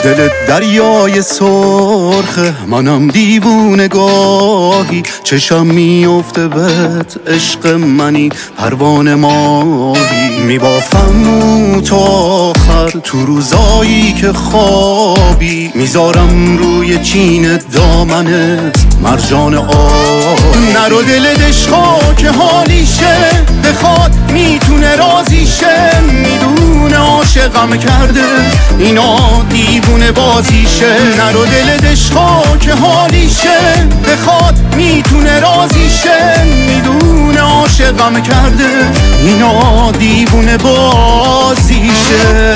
دل دریای سرخه، منم دیوونه گاهی چشم میفته بهت، عشق منی پروانه ماهی. میبافم تا آخر تو روزایی که خوابی، میذارم روی چین دامنت مرجان آبی. نرو دل عشقا که حالیشه، بخواد میتونه رازیشه، میدونه عاشقم کرده اینا دیوونه بازیشه. نرو دل عشقا که حالیشه، بخواد میتونه رازیشه، میدونه عاشقم کرده اینا دیوونه بازیشه.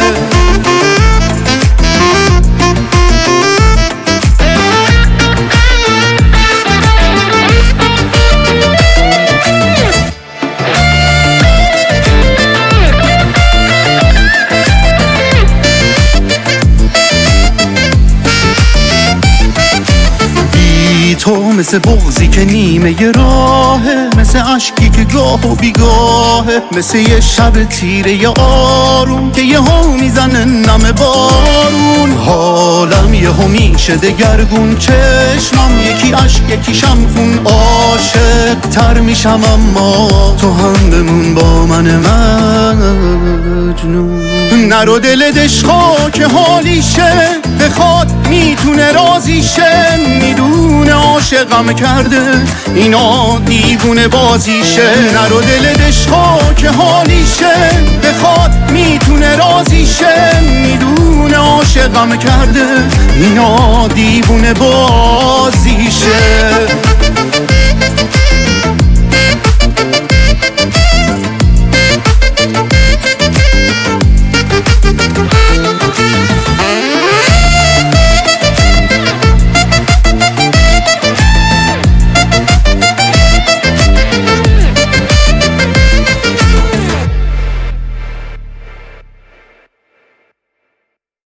تو مثل بغضی که نیمه ی راهه، مثل عشقی که گاه و بیگاهه، مثل یه شب تیره ی آروم که یه ها میزنه نم بارون. حالم یه ها میشه دگرگون، چشمم یکی عشق یکی شمخون، عاشق تر میشم اما تو هم بمون با من مجنون. نرو دل عشقا که حالیشه، بخواد میتونه رازیشه، میدونه عاشقم کرده اینا دیوونه بازیشه. نرو دل عشقا که حالیشه، بخواد میتونه رازیشه، میدونه عاشقم کرده اینا دیوونه بازیشه.